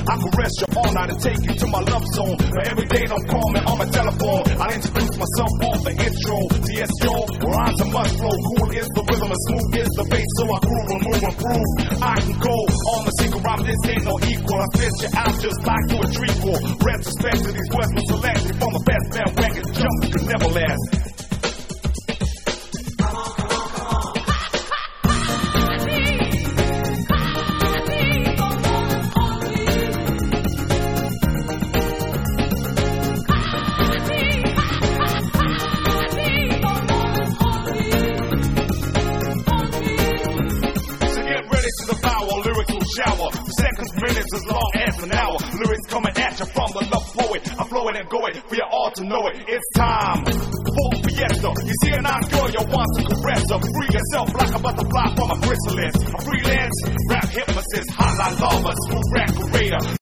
I caress you all night and take you to my love zone. But every day don't call me on my telephone. I introduce myself on the intro. TS yo, rhymes are much flow. Cool is the rhythm and smooth is the bass. So I groove and move and prove I can go on the single rhyme. This ain't no equal. I spit you out just like you a treacle. Retrospect to these words were selected from the best bandwagon. Jumps could never last. Shower. Seconds, minutes, as long as an hour. Lyrics coming at you from the love poet. I'm flowing and going for you all to know it. It's time for fiesta. You see a nice girl you want to caress her. Free yourself like a butterfly from a chrysalis. A freelance rap hypnotist, hotline lover, smooth rap creator.